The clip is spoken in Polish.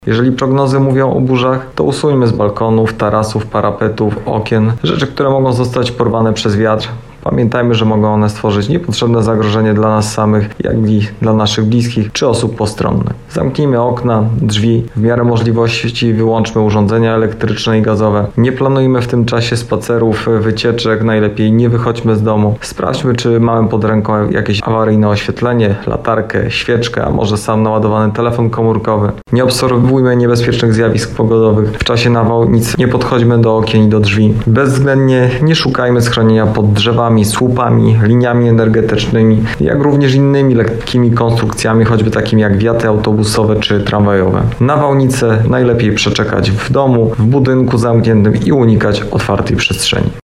Jeżeli prognozy mówią o burzach, to usuńmy z balkonów, tarasów, parapetów, okien rzeczy, które mogą zostać porwane przez wiatr. Pamiętajmy, że mogą one stworzyć niepotrzebne zagrożenie dla nas samych, jak i dla naszych bliskich czy osób postronnych. Zamknijmy okna, drzwi, w miarę możliwości wyłączmy urządzenia elektryczne i gazowe. Nie planujmy w tym czasie spacerów, wycieczek, najlepiej nie wychodźmy z domu. Sprawdźmy, czy mamy pod ręką jakieś awaryjne oświetlenie, latarkę, świeczkę, a może sam naładowany telefon komórkowy. Nie obserwujmy niebezpiecznych zjawisk pogodowych. W czasie nawałnic nie podchodźmy do okien i do drzwi. Bezwzględnie nie szukajmy schronienia pod drzewami, słupami, liniami energetycznymi, jak również innymi lekkimi konstrukcjami, choćby takimi jak wiaty autobusowe czy tramwajowe. Nawałnice najlepiej przeczekać w domu, w budynku zamkniętym i unikać otwartej przestrzeni.